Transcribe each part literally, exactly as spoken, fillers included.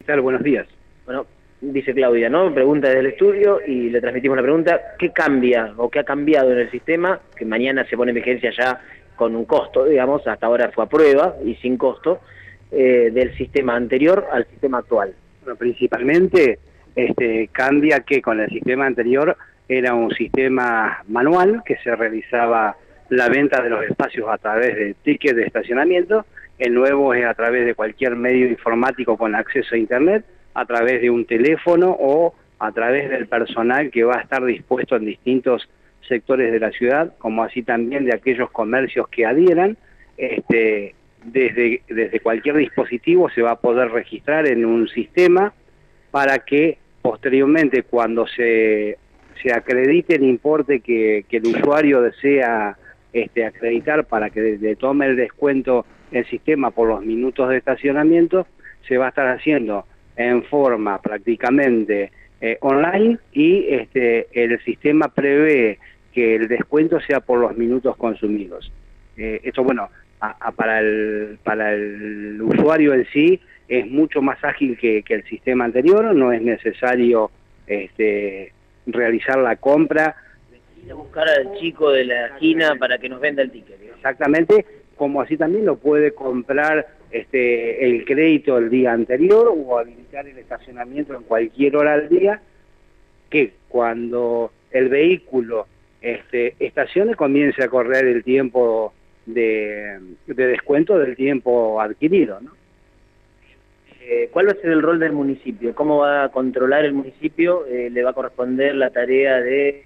tal? Buenos días. Bueno, dice Claudia, ¿no? Pregunta desde el estudio y le transmitimos la pregunta. ¿Qué cambia o qué ha cambiado en el sistema? Que mañana se pone en vigencia ya con un costo, digamos, hasta ahora fue a prueba y sin costo, eh, del sistema anterior al sistema actual. Bueno, principalmente este, cambia que con el sistema anterior era un sistema manual que se realizaba la venta de los espacios a través de tickets de estacionamiento. El nuevo es a través de cualquier medio informático con acceso a internet, a través de un teléfono o a través del personal que va a estar dispuesto en distintos sectores de la ciudad, como así también de aquellos comercios que adhieran. Este, desde, desde cualquier dispositivo se va a poder registrar en un sistema para que posteriormente, cuando se, se acredite el importe que, que el usuario desea este, acreditar para que le tome el descuento el sistema por los minutos de estacionamiento, se va a estar haciendo en forma prácticamente eh, online y este, el sistema prevé que el descuento sea por los minutos consumidos. Eh, esto, bueno, a, a para, el, para el usuario en sí es mucho más ágil que, que el sistema anterior, no es necesario este, realizar la compra. Ir a buscar al chico de la esquina para que nos venda el ticket, digamos. Exactamente, como así también lo puede comprar este, el crédito el día anterior o habilitar el estacionamiento en cualquier hora del día, que cuando el vehículo este, estacione comience a correr el tiempo de, de descuento del tiempo adquirido, ¿no? Eh, ¿Cuál va a ser el rol del municipio? ¿Cómo va a controlar el municipio? Eh, ¿Le va a corresponder la tarea de...?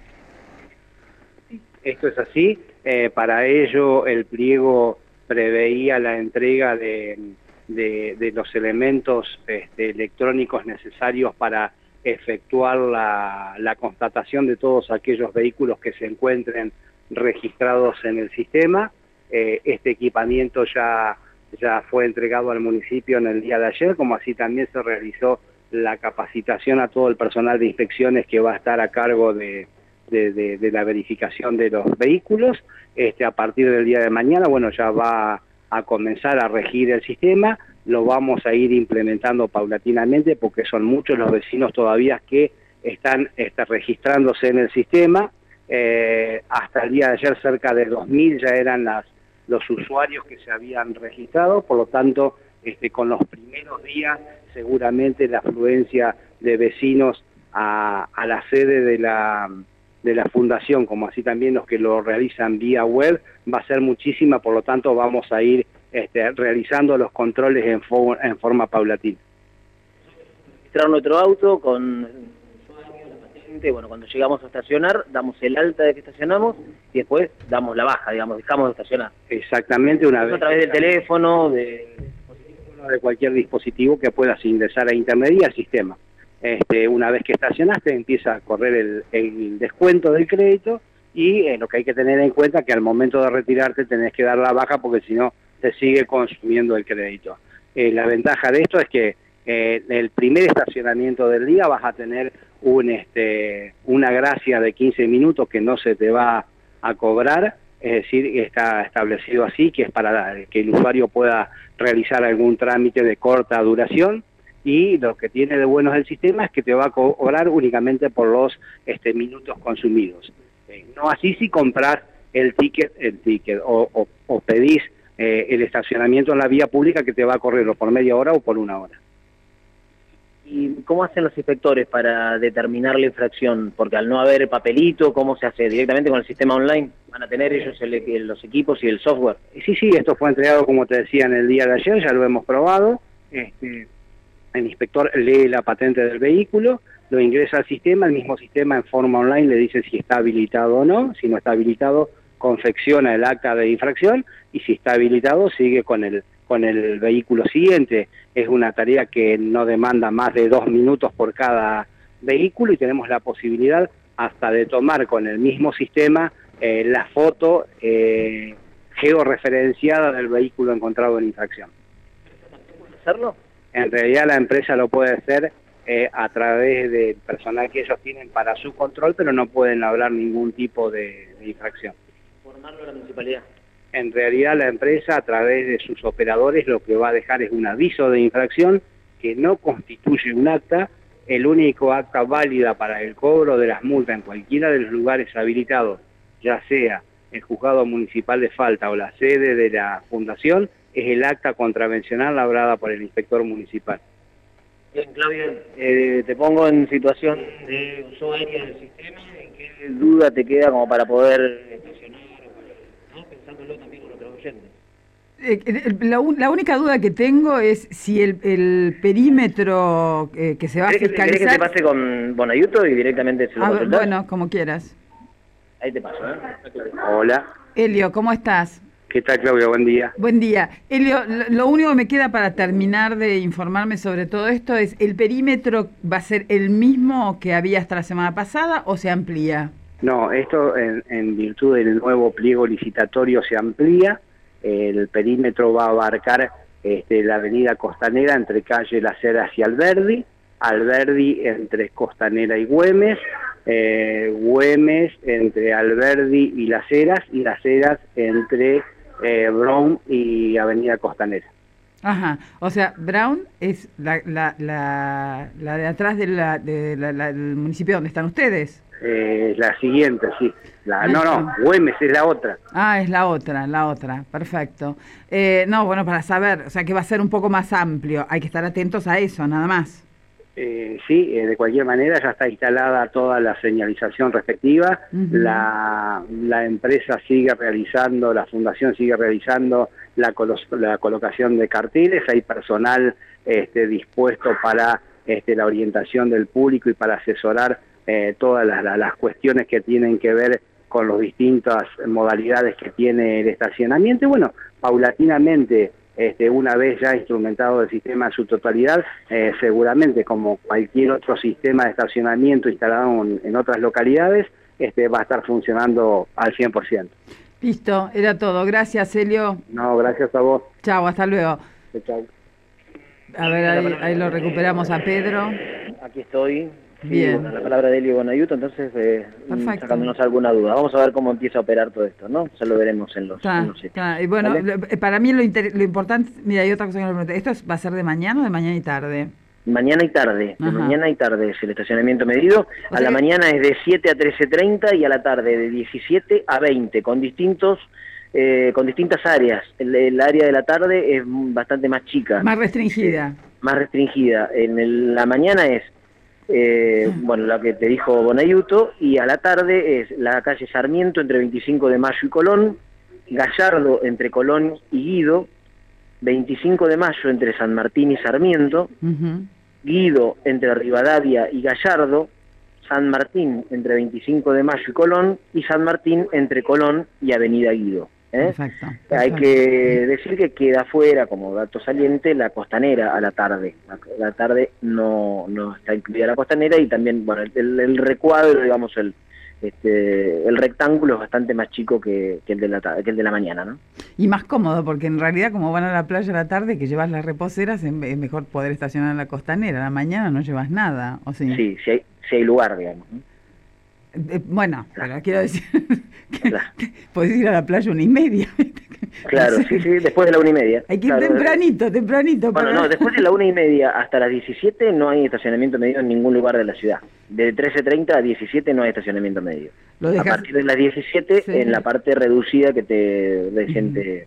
Esto es así. Eh, para ello el pliego preveía la entrega de, de, de los elementos este, electrónicos necesarios para efectuar la, la constatación de todos aquellos vehículos que se encuentren registrados en el sistema. Eh, este equipamiento ya, ya fue entregado al municipio en el día de ayer, como así también se realizó la capacitación a todo el personal de inspecciones que va a estar a cargo de De, de, de la verificación de los vehículos. Este, a partir del día de mañana, bueno, ya va a comenzar a regir el sistema, lo vamos a ir implementando paulatinamente porque son muchos los vecinos todavía que están este, registrándose en el sistema. Eh, hasta el día de ayer cerca de dos mil ya eran las, los usuarios que se habían registrado, por lo tanto, este, con los primeros días seguramente la afluencia de vecinos a, a la sede de la de la fundación, como así también los que lo realizan vía web, va a ser muchísima, por lo tanto vamos a ir este, realizando los controles en, fo en forma paulatina. Registrar nuestro auto con la patente, bueno, cuando llegamos a estacionar, damos el alta de que estacionamos y después damos la baja, digamos, dejamos de estacionar. Exactamente, una vez. A través del teléfono, de... de cualquier dispositivo que puedas ingresar a internet y al sistema. Este, una vez que estacionaste empieza a correr el, el descuento del crédito y eh, lo que hay que tener en cuenta es que al momento de retirarte tenés que dar la baja porque si no te sigue consumiendo el crédito. Eh, la ventaja de esto es que eh, el primer estacionamiento del día vas a tener un, este, una gracia de quince minutos que no se te va a cobrar, es decir, está establecido así, que es para que el usuario pueda realizar algún trámite de corta duración. Y lo que tiene de bueno el sistema es que te va a cobrar únicamente por los este, minutos consumidos. Eh, no así si compras el ticket, el ticket o, o, o pedís eh, el estacionamiento en la vía pública que te va a correr o por media hora o por una hora. ¿Y cómo hacen los inspectores para determinar la infracción? Porque al no haber papelito, ¿cómo se hace? ¿Directamente con el sistema online? ¿Van a tener ellos el, los equipos y el software? Sí, sí, esto fue entregado, como te decía, en el día de ayer, ya lo hemos probado. Este, el inspector lee la patente del vehículo, lo ingresa al sistema, el mismo sistema en forma online le dice si está habilitado o no. Si no está habilitado, confecciona el acta de infracción, y si está habilitado, sigue con el, con el vehículo siguiente. Es una tarea que no demanda más de dos minutos por cada vehículo, y tenemos la posibilidad hasta de tomar con el mismo sistema eh, la foto eh, georreferenciada del vehículo encontrado en infracción. ¿Puedes hacerlo? En realidad la empresa lo puede hacer eh, a través del personal que ellos tienen para su control, pero no pueden hablar ningún tipo de, de infracción. ¿Informarlo a la municipalidad? En realidad la empresa, a través de sus operadores, lo que va a dejar es un aviso de infracción que no constituye un acta. El único acta válida para el cobro de las multas en cualquiera de los lugares habilitados, ya sea el juzgado municipal de falta o la sede de la fundación, es el acta contravencional labrada por el inspector municipal. Bien, Claudio, eh, te pongo en situación de usuario del sistema, ¿en qué duda te queda como para poder estacionar, ¿no? Pensándolo también con otros oyentes? Eh, la, la única duda que tengo es si el, el perímetro eh, que se va a fiscalizar... ¿Querés que te pase con Bonayuto y directamente se lo ah, consultás? Bueno, como quieras. Ahí te paso, ¿eh? Hola. Elio, ¿cómo estás? ¿Qué tal, Claudio? Buen día. Buen día. Elio, lo, lo único que me queda para terminar de informarme sobre todo esto es, ¿el perímetro va a ser el mismo que había hasta la semana pasada o se amplía? No, esto en, en virtud del nuevo pliego licitatorio se amplía. El perímetro va a abarcar este, la avenida Costanera entre calle Las Heras y Alberdi, Alberdi entre Costanera y Güemes, eh, Güemes entre Alberdi y Las Heras, y Las Heras entre eh, Brown y avenida Costanera. Ajá, o sea, Brown es la, la, la, la de atrás de la, de la, la, del municipio donde están ustedes. Eh, la siguiente, sí. La, no, no, Güemes es la otra. Ah, es la otra, la otra, perfecto. Eh, no, bueno, para saber, o sea que va a ser un poco más amplio, hay que estar atentos a eso, nada más. Eh, sí, eh, de cualquier manera ya está instalada toda la señalización respectiva, uh-huh. la, la empresa sigue realizando, la fundación sigue realizando la, colo la colocación de carteles, hay personal este, dispuesto para este, la orientación del público y para asesorar eh, todas las, las cuestiones que tienen que ver con las distintas modalidades que tiene el estacionamiento. Y bueno, paulatinamente, Este, una vez ya instrumentado el sistema en su totalidad, eh, seguramente como cualquier otro sistema de estacionamiento instalado en, en otras localidades, este, va a estar funcionando al cien por ciento. Listo, era todo. Gracias, Elio. No, gracias a vos. Chau, hasta luego. Chau. A ver, ahí, ahí lo recuperamos a Pedro. Aquí estoy. Bien. Sí, bueno, la palabra de Elio Bonayuto, entonces eh, sacándonos alguna duda. Vamos a ver cómo empieza a operar todo esto, ¿no? Ya lo veremos en los, ta, en los ta. Y bueno, ¿vale? lo, para mí lo, lo importante, mira, hay otra cosa que me pregunté, ¿esto es, va a ser de mañana o de mañana y tarde? Mañana y tarde, de mañana y tarde es el estacionamiento medido. O a la que... mañana es de siete a trece treinta y a la tarde de diecisiete a veinte, con distintos... Eh, con distintas áreas. El, el área de la tarde es bastante más chica. Más restringida. Eh, más restringida. En el, la mañana es, eh, bueno, la que te dijo Bonayuto, y a la tarde es la calle Sarmiento entre veinticinco de mayo y Colón, Gallardo entre Colón y Guido, veinticinco de mayo entre San Martín y Sarmiento, uh-huh. Guido entre Rivadavia y Gallardo, San Martín entre veinticinco de mayo y Colón, y San Martín entre Colón y Avenida Guido. ¿Eh? Perfecto, perfecto. Hay que decir que queda fuera, como dato saliente, la Costanera a la tarde. La, la tarde no, no está incluida la Costanera, y también, bueno, el, el recuadro, digamos, el este el rectángulo es bastante más chico que, que, el de la tarde, que el de la mañana, ¿no? Y más cómodo, porque en realidad, como van a la playa a la tarde, que llevas las reposeras, es mejor poder estacionar en la Costanera. A la mañana no llevas nada, ¿o sí? Sí, si hay, si hay lugar, digamos, ¿no? Eh, bueno, claro. Pero quiero decir que claro. Podés ir a la playa una y media. Claro, sí, sí, después de la una y media. Hay que ir claro. tempranito, tempranito. Bueno, para... no, después de la una y media hasta las diecisiete no hay estacionamiento medio en ningún lugar de la ciudad. De trece treinta a diecisiete no hay estacionamiento medio. ¿Lo dejas? A partir de las diecisiete, sí. En la parte reducida que te recién te,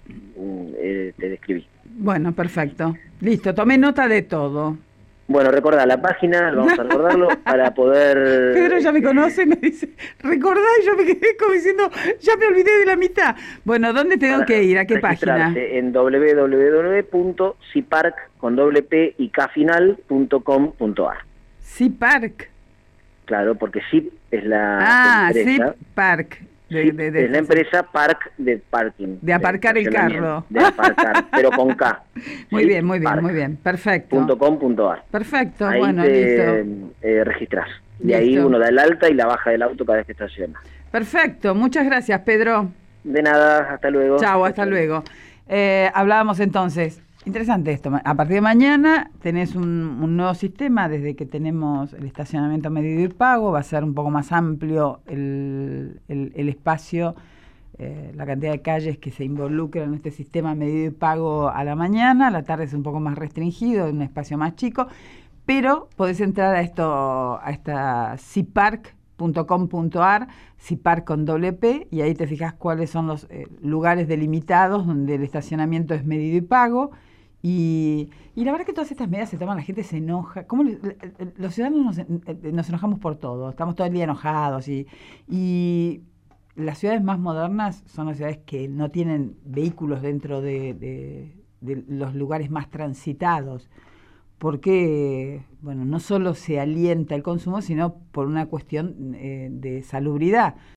eh, te describí. Bueno, perfecto. Listo, tomé nota de todo. Bueno, recordá la página, vamos a recordarlo para poder... Pedro ya me conoce y me dice, recordá, y yo me quedé como diciendo, ya me olvidé de la mitad. Bueno, ¿dónde tengo para que ir? ¿A qué página? En doble u doble u doble u punto cipark con doble P y K final punto com punto a r. Cipark. Claro, porque C I P es la ah, empresa. Cipark. De, de, de, es la empresa Park de Parking. De aparcar de el carro. De aparcar, pero con K. Muy ¿sí? bien, muy bien, muy bien. Perfecto. Punto com punto a r. Perfecto, ahí bueno, te, listo. Eh, registrás. De ahí uno da el alta y la baja del auto cada vez que estaciona. Perfecto, muchas gracias, Pedro. De nada, hasta luego. Chao, hasta luego. Eh, hablábamos entonces. Interesante esto. A partir de mañana tenés un, un nuevo sistema, desde que tenemos el estacionamiento medido y pago, va a ser un poco más amplio el, el, el espacio eh, la cantidad de calles que se involucran en este sistema medido y pago a la mañana, a la tarde es un poco más restringido, en un espacio más chico, pero podés entrar a esto, a esta ciparc punto com punto ar, ciparc con doble P, y ahí te fijas cuáles son los eh, lugares delimitados donde el estacionamiento es medido y pago. Y, y la verdad que todas estas medidas se toman, la gente se enoja. ¿Cómo le, los ciudadanos nos, nos enojamos por todo? Estamos todo el día enojados. Y, y las ciudades más modernas son las ciudades que no tienen vehículos dentro de, de, de los lugares más transitados. Porque, bueno, no solo se alienta el consumo, sino por una cuestión eh, de salubridad.